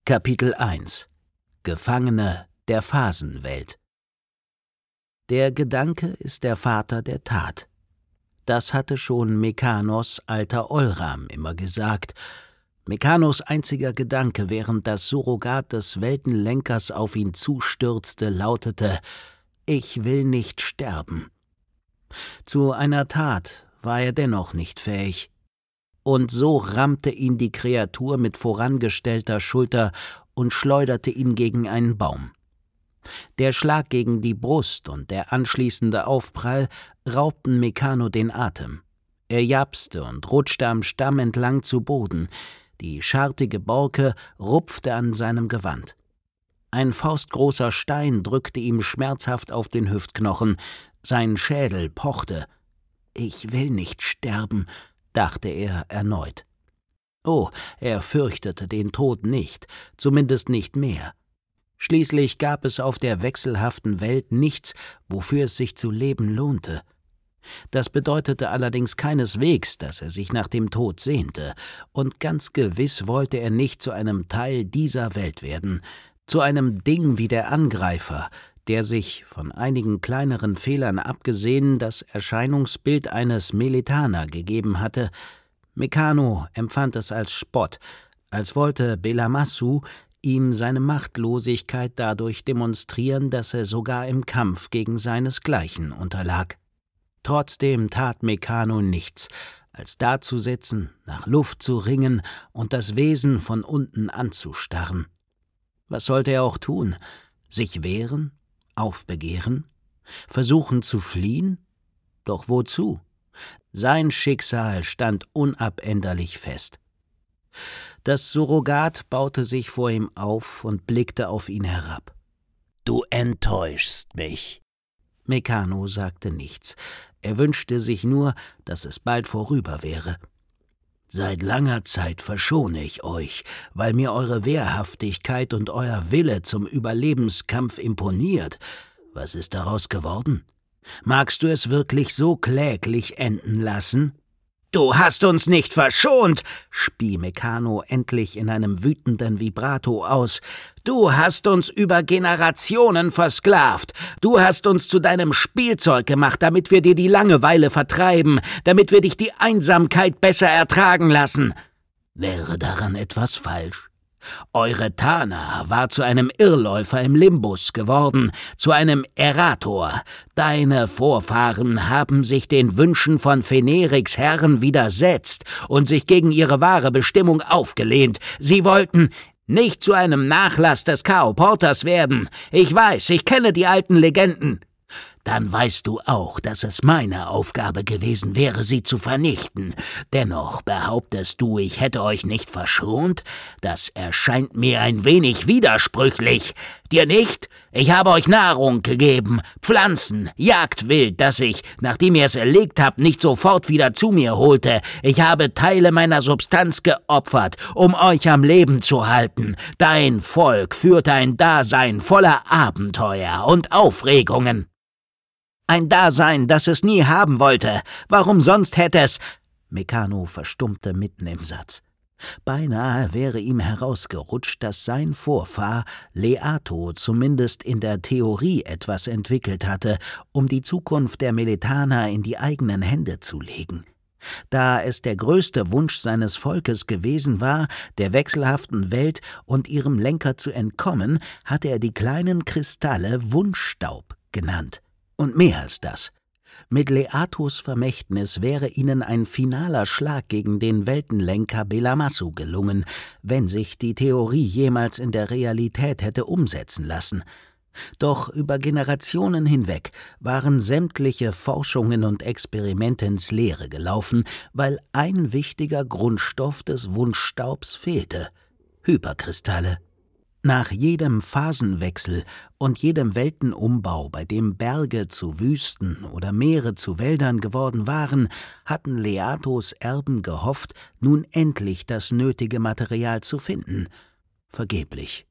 Kapitel 1 – Gefangene der Phasenwelt. Der Gedanke ist der Vater der Tat. Das hatte schon Mekanos alter Olram immer gesagt. Mekanos einziger Gedanke, während das Surrogat des Weltenlenkers auf ihn zustürzte, lautete: »Ich will nicht sterben.« Zu einer Tat war er dennoch nicht fähig. Und so rammte ihn die Kreatur mit vorangestellter Schulter und schleuderte ihn gegen einen Baum. Der Schlag gegen die Brust und der anschließende Aufprall raubten Mekano den Atem. Er japste und rutschte am Stamm entlang zu Boden. Die schartige Borke rupfte an seinem Gewand. Ein faustgroßer Stein drückte ihm schmerzhaft auf den Hüftknochen. Sein Schädel pochte. »Ich will nicht sterben«, dachte er erneut. Oh, er fürchtete den Tod nicht, zumindest nicht mehr. Schließlich gab es auf der wechselhaften Welt nichts, wofür es sich zu leben lohnte. Das bedeutete allerdings keineswegs, dass er sich nach dem Tod sehnte, und ganz gewiss wollte er nicht zu einem Teil dieser Welt werden, zu einem Ding wie der Angreifer, der sich, von einigen kleineren Fehlern abgesehen, das Erscheinungsbild eines Melethaner gegeben hatte. Mekano empfand es als Spott, als wollte Belamasu ihm seine Machtlosigkeit dadurch demonstrieren, dass er sogar im Kampf gegen seinesgleichen unterlag. Trotzdem tat Mekano nichts, als dazusitzen, nach Luft zu ringen und das Wesen von unten anzustarren. Was sollte er auch tun? Sich wehren? Aufbegehren? Versuchen zu fliehen? Doch wozu? Sein Schicksal stand unabänderlich fest. Das Surrogat baute sich vor ihm auf und blickte auf ihn herab. »Du enttäuschst mich.« Mekano sagte nichts. Er wünschte sich nur, dass es bald vorüber wäre. »Seit langer Zeit verschone ich euch, weil mir eure Wehrhaftigkeit und euer Wille zum Überlebenskampf imponiert. Was ist daraus geworden? Magst du es wirklich so kläglich enden lassen?« »Du hast uns nicht verschont«, spie Mekano endlich in einem wütenden Vibrato aus. »Du hast uns über Generationen versklavt. Du hast uns zu deinem Spielzeug gemacht, damit wir dir die Langeweile vertreiben, damit wir dich die Einsamkeit besser ertragen lassen. Wäre daran etwas falsch? Eure Tana war zu einem Irrläufer im Limbus geworden, zu einem Erator. Deine Vorfahren haben sich den Wünschen von Feneriks Herren widersetzt und sich gegen ihre wahre Bestimmung aufgelehnt. Sie wollten nicht zu einem Nachlass des Chaoporters werden. Ich weiß, ich kenne die alten Legenden. Dann weißt du auch, dass es meine Aufgabe gewesen wäre, sie zu vernichten. Dennoch behauptest du, ich hätte euch nicht verschont? Das erscheint mir ein wenig widersprüchlich. Dir nicht? Ich habe euch Nahrung gegeben, Pflanzen, Jagdwild, das ich, nachdem ihr es erlegt habt, nicht sofort wieder zu mir holte. Ich habe Teile meiner Substanz geopfert, um euch am Leben zu halten. Dein Volk führte ein Dasein voller Abenteuer und Aufregungen. Ein Dasein, das es nie haben wollte. Warum sonst hätte es...« Mekano verstummte mitten im Satz. Beinahe wäre ihm herausgerutscht, dass sein Vorfahr Leato zumindest in der Theorie etwas entwickelt hatte, um die Zukunft der Melethaner in die eigenen Hände zu legen. Da es der größte Wunsch seines Volkes gewesen war, der wechselhaften Welt und ihrem Lenker zu entkommen, hatte er die kleinen Kristalle Wunschstaub genannt. Und mehr als das. Mit Leatos Vermächtnis wäre ihnen ein finaler Schlag gegen den Weltenlenker Belamasu gelungen, wenn sich die Theorie jemals in der Realität hätte umsetzen lassen. Doch über Generationen hinweg waren sämtliche Forschungen und Experimente ins Leere gelaufen, weil ein wichtiger Grundstoff des Wunschstaubs fehlte: Hyperkristalle. Nach jedem Phasenwechsel und jedem Weltenumbau, bei dem Berge zu Wüsten oder Meere zu Wäldern geworden waren, hatten Leatos Erben gehofft, nun endlich das nötige Material zu finden. Vergeblich.